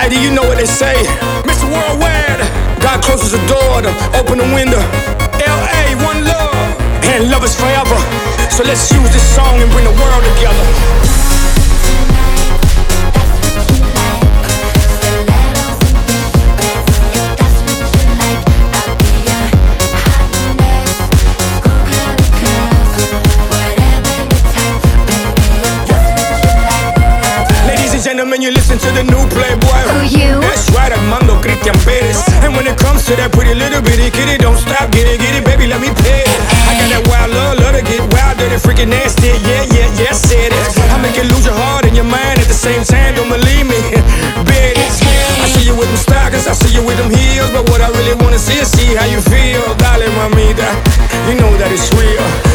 Lady, you know what they say, Mr. Worldwide. God closes the door to open the window. L.A., one love, and love is forever. So let's use this song and bring the world together. Gentlemen, you listen to the new Playboy. Who you? That's right, Armando Christian Perez. And when it comes to that pretty little bitty kitty, don't stop, get it, baby, let me pay it. I got that wild love to get wild, dirty, freaking nasty. Yeah, said it. I make you lose your heart and your mind at the same time. Don't believe me, bitch. I see you with them stockings, I see you with them heels, but what I really wanna see is see how you feel, darling, mamita. You know that it's real.